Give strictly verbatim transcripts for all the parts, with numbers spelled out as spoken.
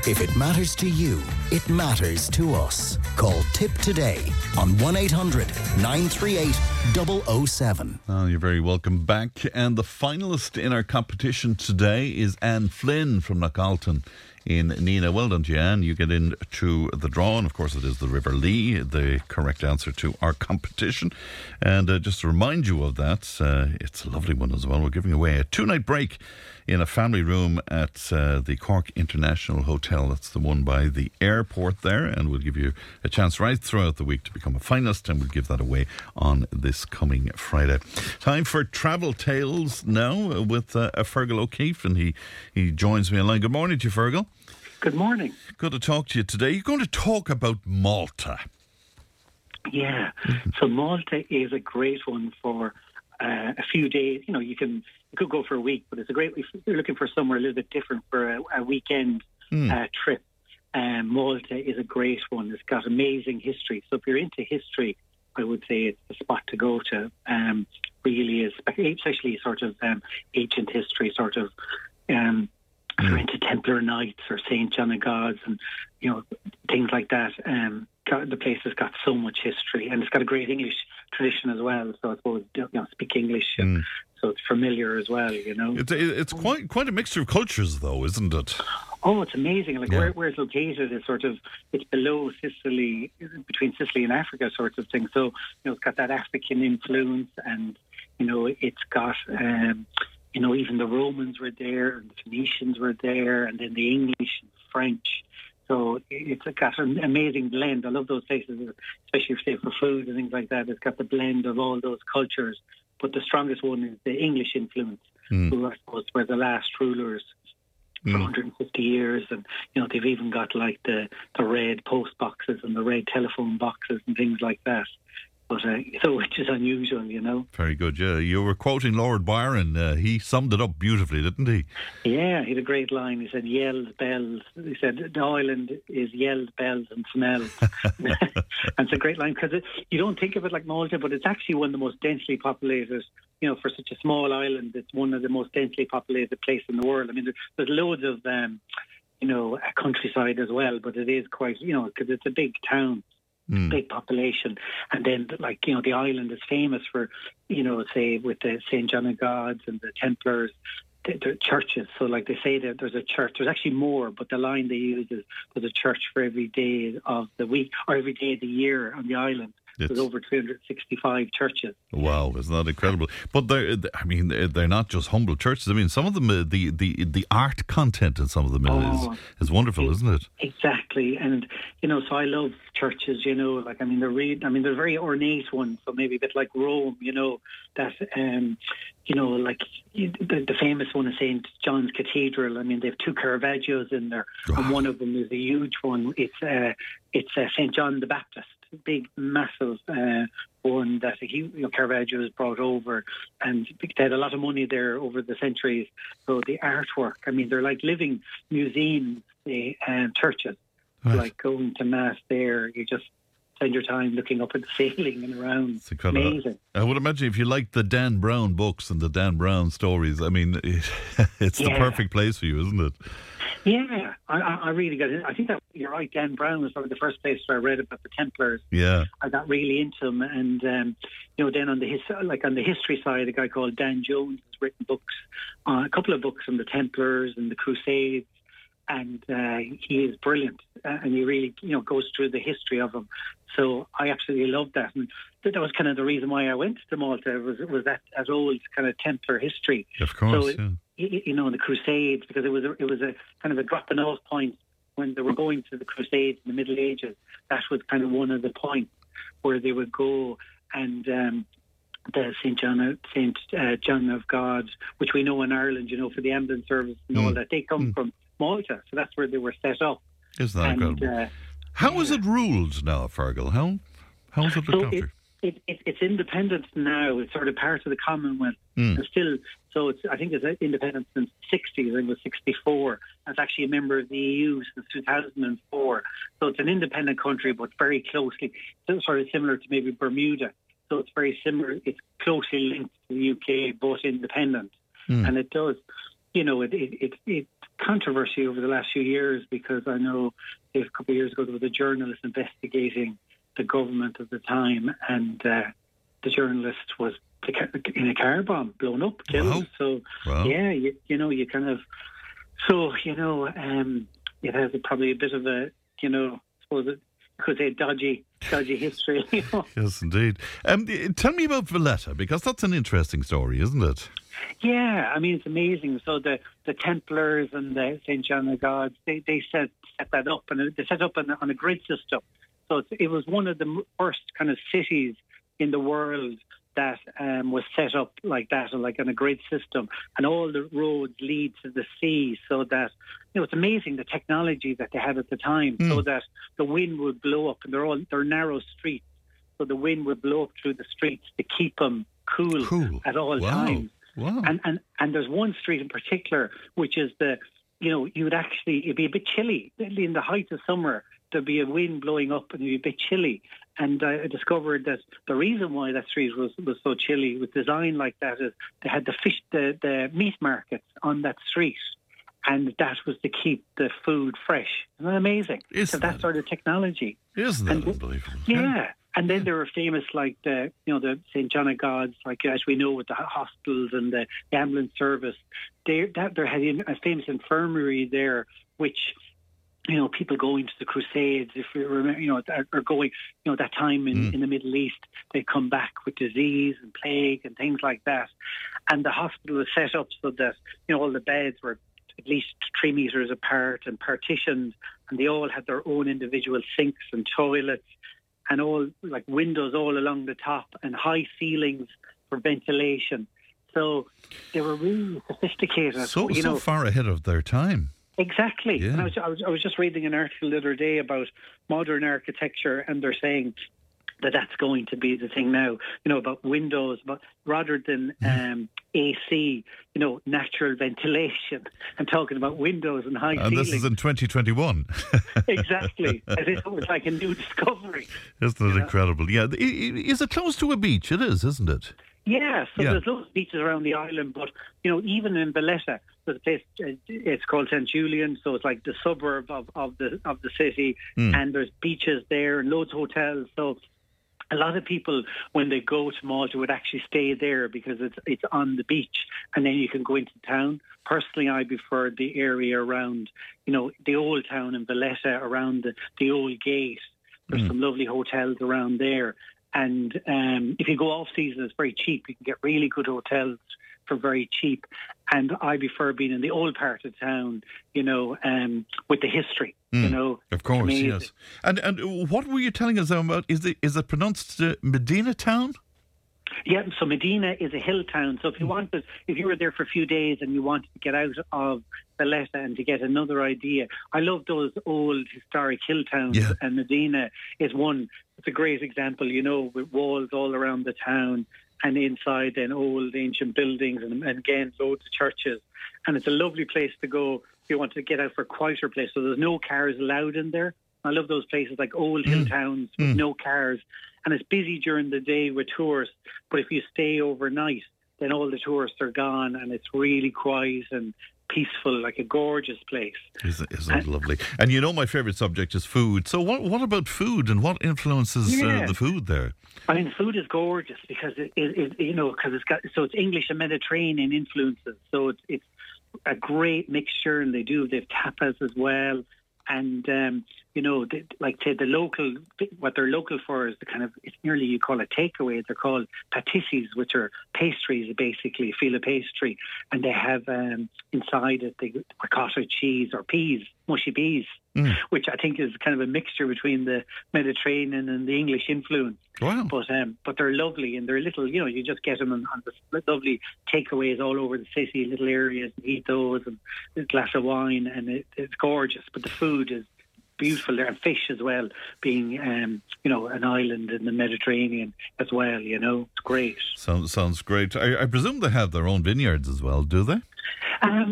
If it matters to you, it matters to us. Call Tip today on one eight hundred nine three eight double oh seven. Oh, you're very welcome back. And the finalist in our competition today is Anne Flynn from Knockalton in Nina. Well done, Jan. You get into the draw, and of course it is the River Lee, the correct answer to our competition. And uh, just to remind you of that, uh, it's a lovely one as well. We're giving away a two-night break in a family room at uh, the Cork International Hotel. That's the one by the airport there, and we'll give you a chance right throughout the week to become a finalist, and we'll give that away on this coming Friday. Time for Travel Tales now with uh, Fergal O'Keefe, and he, he joins me online. Good morning to you, Fergal. Good morning. Good to talk to you today. You're going to talk about Malta. Yeah. So Malta is a great one for uh, a few days. You know, you can you could go for a week, but it's a great. If you're looking for somewhere a little bit different for a, a weekend mm. uh, trip, um, Malta is a great one. It's got amazing history. So if you're into history, I would say it's the spot to go to. Um, really is, especially sort of um, ancient history, sort of. Um, If you're into Templar Knights or Saint John of God's and, you know, things like that, um, the place has got so much history, and it's got a great English tradition as well. So I suppose, you know, speak English, and mm. so it's familiar as well, you know. It's, it's quite quite a mixture of cultures, though, isn't it? Oh, it's amazing. Like, yeah. where, where it's located is sort of, it's below Sicily, between Sicily and Africa sort of thing. So, you know, it's got that African influence, and, you know, it's got... Um, You know, even the Romans were there, and the Phoenicians were there, and then the English and French. So it's got an amazing blend. I love those places, especially say for food and things like that. It's got the blend of all those cultures. But the strongest one is the English influence, mm. who I suppose were the last rulers for mm. one hundred fifty years. And, you know, they've even got like the, the red post boxes and the red telephone boxes and things like that. But uh, so which is unusual, you know. Very good, yeah. You were quoting Lord Byron. Uh, he summed it up beautifully, didn't he? Yeah, he had a great line. He said, "Yells, bells." He said, "The island is yells, bells, and smells." And it's a great line because you don't think of it like Malta, but it's actually one of the most densely populated. You know, for such a small island, it's one of the most densely populated places in the world. I mean, there's, there's loads of, um, you know, countryside as well, but it is quite, you know, because it's a big town. Mm. Big population, and then like you know the island is famous for, you know, say with the Saint John of God's and the Templars, the, the churches. So like they say that there's a church. There's actually more, but the line they use is there's a church for every day of the week or every day of the year on the island. It's, There's over three hundred sixty-five churches. Wow, isn't that incredible? But they're, I mean, they're not just humble churches. I mean, some of them, uh, the, the the art content in some of them oh, is, is wonderful, it, isn't it? Exactly. And, you know, so I love churches, you know, like, I mean, they're really, I mean, they're very ornate ones, so maybe a bit like Rome, you know, that, um, you know, like the, the famous one is Saint John's Cathedral. I mean, they have two Caravaggios in there, wow. and one of them is a huge one. It's, uh, it's uh, Saint John the Baptist. Big, massive uh, one that he, you know, Caravaggio has brought over, and they had a lot of money there over the centuries. So the artwork, I mean, they're like living museums, the uh, churches. Right. Like going to mass there, you just spend your time looking up at the ceiling and around. It's incredible. Amazing. I would imagine if you like the Dan Brown books and the Dan Brown stories, I mean, it's yeah. the perfect place for you, isn't it? Yeah, I, I really got it. I think that you're right. Dan Brown was probably the first place where I read about the Templars. Yeah, I got really into them, and um, you know, then on the his, like on the history side, a guy called Dan Jones has written books, uh, a couple of books on the Templars and the Crusades, and uh, he is brilliant, uh, and he really, you know, goes through the history of them. So I absolutely loved that, and that was kind of the reason why I went to Malta. Was was that that old kind of Templar history? Of course, so it, yeah. You know, the Crusades, because it was a, it was a kind of a dropping off point when they were going to the Crusades in the Middle Ages. That was kind of one of the points where they would go, and um, the Saint John of Saint uh, John of God, which we know in Ireland, you know, for the ambulance service and all mm. that, they come mm. from Malta, so that's where they were set up. Isn't that and, incredible? Uh, How yeah. is it ruled now, Fergal? How how is it looked so after? It, it, it's independent now. It's sort of part of the Commonwealth. Mm. And still, so it's, I think it's independent since the sixties. I think it was sixty-four. It's actually a member of the E U since two thousand four. So it's an independent country, but very closely, sort of similar to maybe Bermuda. So it's very similar. It's closely linked to the U K, but independent. Mm. And it does, you know, it, it, it, it controversy over the last few years, because I know a couple of years ago there was a journalist investigating the government at the time, and uh, the journalist was in a car bomb, blown up, killed. Wow. So, wow. yeah, you, you know, you kind of, so, you know, um, it has a, probably a bit of a, you know, I suppose it could say dodgy, dodgy history. You know? Yes, indeed. Um, tell me about Valletta, because that's an interesting story, isn't it? Yeah, I mean, it's amazing. So the, the Templars and the Saint John of God, they, they set, set that up, and they set up on, on a grid system. So it's, it was one of the first kind of cities in the world that um, was set up like that, like on a grid system, and all the roads lead to the sea, so that, you know, it's amazing the technology that they had at the time, mm. so that the wind would blow up, and they're all they're narrow streets, so the wind would blow up through the streets to keep them cool, cool. at all wow. times. Wow. And and and there's one street in particular, which is the, you know, you would actually, it'd be a bit chilly in the height of summer. There'd be a wind blowing up and it'd be a bit chilly. And I discovered that the reason why that street was, was so chilly, was designed like that, is they had the fish, the, the meat markets on that street, and that was to keep the food fresh. Isn't that amazing? Isn't so that that sort of technology. Isn't that and, unbelievable? Yeah. yeah. And then they were famous, like the, you know, the Saint John of God's, like as we know with the hospitals and the ambulance service. They that there had a famous infirmary there, which, you know, people going to the Crusades, if you remember, you know, are going, you know, that time in, mm. in the Middle East, they come back with disease and plague and things like that. And the hospital was set up so that, you know, all the beds were at least three metres apart and partitioned, and they all had their own individual sinks and toilets, and all like windows all along the top, and high ceilings for ventilation. So they were really sophisticated. So, you so know, far ahead of their time. Exactly. Yeah. And I was, I was I was just reading an article the other day about modern architecture, and they're saying that that's going to be the thing now, you know, about windows, but rather than um, A C, you know, natural ventilation, and talking about windows and high and ceilings. And this is in twenty twenty-one. Exactly. As if it was like a new discovery. Isn't it incredible? Yeah. Is it close to a beach? It is, isn't it? Yeah, so yeah. there's lots of beaches around the island, but, you know, even in Valletta, there's a place, it's called Saint Julian, so it's like the suburb of, of the of the city, mm. and there's beaches there and loads of hotels, so a lot of people, when they go to Malta, would actually stay there because it's it's on the beach, and then you can go into town. Personally, I prefer the area around, you know, the old town in Valletta, around the, the old gate. There's mm. some lovely hotels around there. And um, if you go off season, it's very cheap. You can get really good hotels for very cheap. And I prefer being in the old part of town, you know, um, with the history, mm, you know. Of course, yes. And and what were you telling us about? Is it is it pronounced uh, Medina Town? Yeah, so Medina is a hill town. So if you wanted, if you were there for a few days and you wanted to get out of Valletta and to get another idea, I love those old historic hill towns, yeah. and Medina is one. It's a great example, you know, with walls all around the town, and inside then old ancient buildings, and, and again loads of churches, and it's a lovely place to go if you want to get out for a quieter place. So there's no cars allowed in there. I love those places like old mm. hill towns with mm. no cars, and it's busy during the day with tourists, but if you stay overnight, then all the tourists are gone, and it's really quiet and peaceful, like a gorgeous place. Isn't, isn't it lovely? And you know my favourite subject is food. So what what about food, and what influences yeah. uh, the food there? I mean, food is gorgeous because it, it, it you know, because it's got, so it's English and Mediterranean influences. So it's it's a great mixture, and they do they've tapas as well. And, um, you know, they, like say the local, what they're local for is the kind of, it's nearly, you call it takeaway. They're called patisseries, which are pastries, basically, a filo pastry. And they have um, inside it the ricotta cheese or peas, mushy peas, mm. which I think is kind of a mixture between the Mediterranean and the English influence. Wow. But um, but they're lovely, and they're little, you know, you just get them on, on the lovely takeaways all over the city, little areas, and eat those, and a glass of wine, and it, it's gorgeous. But the food is beautiful there, and fish as well, being, um, you know, an island in the Mediterranean as well, you know, it's great. Sounds, sounds great. I, I presume they have their own vineyards as well, do they? Um,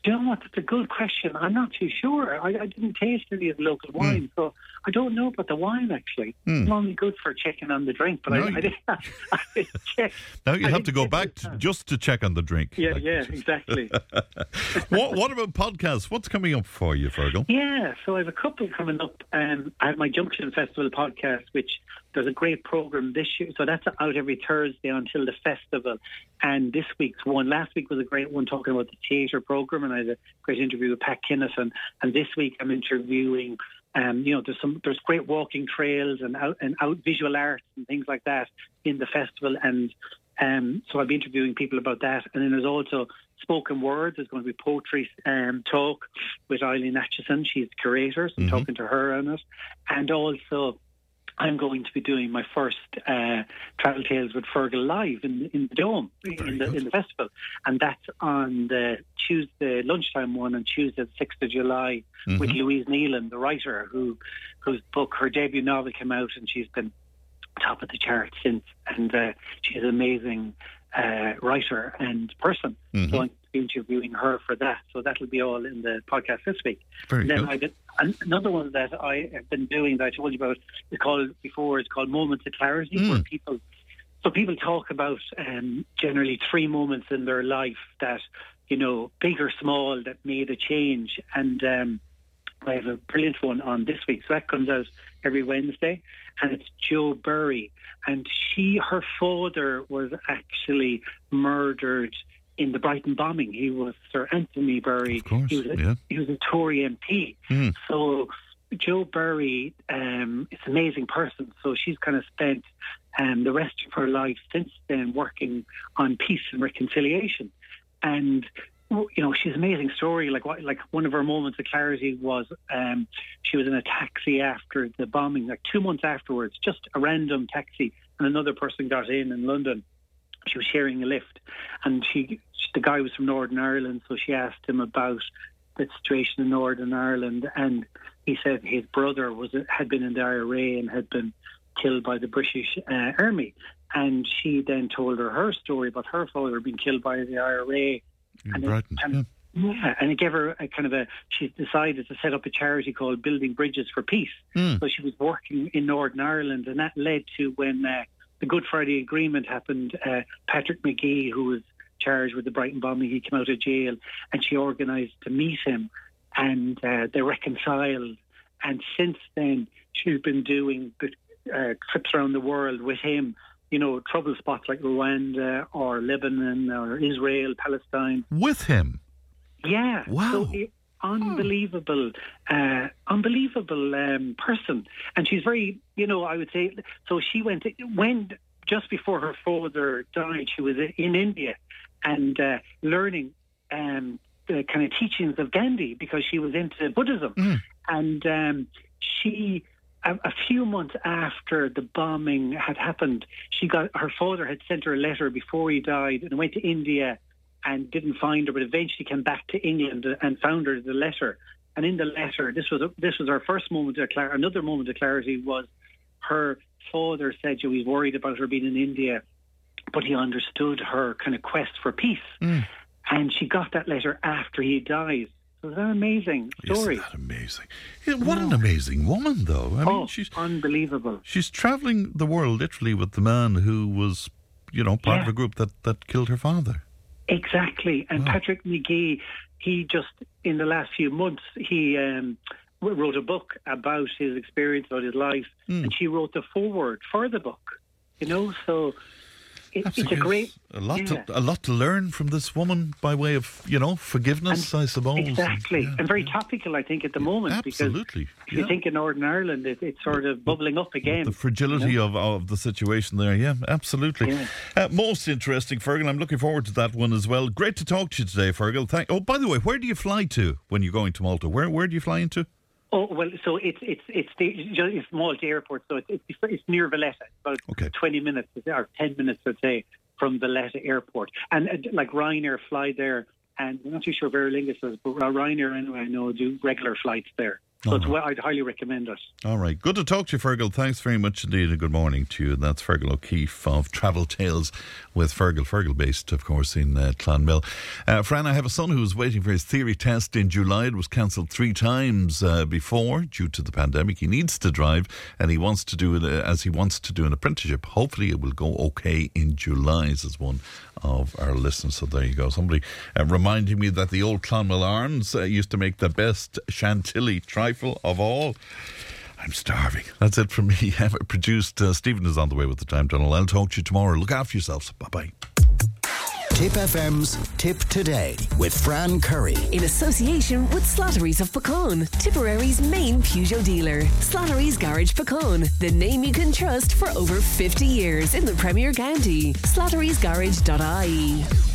Do you know what? That's a good question. I'm not too sure. I, I didn't taste any of the local wine, mm. so I don't know about the wine, actually. Mm. It's only good for checking on the drink, but no, I, I, didn't, I didn't check. Now you I have to go back to, just to check on the drink. Yeah, like yeah, exactly. what, what about podcasts? What's coming up for you, Fergal? Yeah, so I have a couple coming up. Um, I have my Junction Festival podcast, which there's a great programme this year. So that's out every Thursday until the festival. And this week's one, last week was a great one talking about the theatre programme, and I had a great interview with Pat Kinnison. And this week I'm interviewing, um, you know, there's some there's great walking trails and out, and out visual arts and things like that in the festival. And um, so I'll be interviewing people about that. And then there's also spoken word. There's going to be poetry um, talk with Eileen Atchison. She's the curator, so I'm mm-hmm. talking to her on it. And also I'm going to be doing my first uh, Travel Tales with Fergal live in, in the Dome, in the, in the festival. And that's on the Tuesday, lunchtime one on Tuesday, the sixth of July, mm-hmm. with Louise Nealon, the writer, who whose book, her debut novel came out, and she's been top of the charts since. And uh, she's an amazing uh, writer and person. Mm-hmm. So I'm interviewing her for that. So that'll be all in the podcast this week. Very and then good. I did, another one that I have been doing that I told you about is called before. It's called Moments of Clarity, mm. where people so people talk about um, generally three moments in their life that, you know, big or small, that made a change. And um, I have a brilliant one on this week. So that comes out every Wednesday, and it's Jo Burry, and she her father was actually murdered in the Brighton bombing. He was Sir Anthony Burry. Of course, he was a, yeah. he was a Tory M P. Mm. So Jo Burry um, is an amazing person. So she's kind of spent um, the rest of her life since then working on peace and reconciliation. And you know, she's an amazing story. Like like one of her moments of clarity was um, she was in a taxi after the bombing, like two months afterwards, just a random taxi, and another person got in in London. She was sharing a lift, and she, the guy was from Northern Ireland, so she asked him about the situation in Northern Ireland, and he said his brother was had been in the I R A and had been killed by the British uh, Army, and she then told her her story about her father being killed by the I R A. In and Brighton, it, and, yeah. yeah, and it gave her a kind of a. She decided to set up a charity called Building Bridges for Peace. Mm. So she was working in Northern Ireland, and that led to when. Uh, The Good Friday Agreement happened. Uh, Patrick McGee, who was charged with the Brighton bombing, he came out of jail, and she organised to meet him, and uh, they reconciled. And since then, she's been doing uh, trips around the world with him, you know, trouble spots like Rwanda or Lebanon or Israel, Palestine. With him? Yeah. Wow. So it, unbelievable, uh, unbelievable um, person. And she's very, you know, I would say, so she went, when, just before her father died, she was in India and uh, learning um, the kind of teachings of Gandhi because she was into Buddhism. Mm. And um, she, a, a few months after the bombing had happened, she got, her father had sent her a letter before he died, and went to India and didn't find her, but eventually came back to England and found her the letter. And in the letter, this was a, this was her first moment of clarity. Another moment of clarity was her father said he was worried about her being in India, but he understood her kind of quest for peace. Mm. And she got that letter after he died. So it's an amazing story. Isn't that amazing? Yeah, what an amazing woman, though. I mean, oh, she's unbelievable. She's travelling the world literally with the man who was, you know, part yeah. of a group that, that killed her father. Exactly. And wow. Patrick McGee, he just, in the last few months, he um, wrote a book about his experience, about his life, mm. and she wrote the foreword for the book, you know, so it, it's a great... A lot, yeah. to, a lot to learn from this woman by way of, you know, forgiveness, and I suppose. Exactly. And, yeah, and very yeah. topical, I think, at the moment. Absolutely. Because if yeah. you think in Northern Ireland, it, it's sort of bubbling up again. The fragility you know? of, of the situation there, yeah, absolutely. Yeah. Uh, most interesting, Fergal. I'm looking forward to that one as well. Great to talk to you today, Fergal. Thank. Oh, by the way, where do you fly to when you're going to Malta? Where Where do you fly into? Oh well, so it's it's it's the it's Malta Airport, so it's it's, it's near Valletta, about okay. twenty minutes or ten minutes, I'd say, from Valletta Airport. And uh, like Ryanair fly there, and I'm not too sure where Aer Lingus does, but Ryanair anyway, I know do regular flights there. So All it's right. well, I'd highly recommend it. All right. Good to talk to you, Fergal. Thanks very much indeed, and good morning to you. That's Fergal O'Keefe of Travel Tales with Fergal. Fergal based, of course, in uh, Clonmel. Uh, Fran, I have a son who was waiting for his theory test in July. It was cancelled three times uh, before due to the pandemic. He needs to drive, and he wants to do it uh, as he wants to do an apprenticeship. Hopefully it will go okay in July, says one of our listeners. So there you go. Somebody uh, reminding me that the old Clonmel Arms uh, used to make the best Chantilly trifle of all. I'm starving. That's it from me. Produced uh, Stephen is on the way with the time tunnel. I'll talk to you tomorrow. Look after yourselves. Bye-bye. Tip F M's Tip Today with Fran Curry. In association with Slattery's of Pecan, Tipperary's main Peugeot dealer. Slattery's Garage Pecan, the name you can trust for over fifty years in the Premier County. slatterys garage dot I E.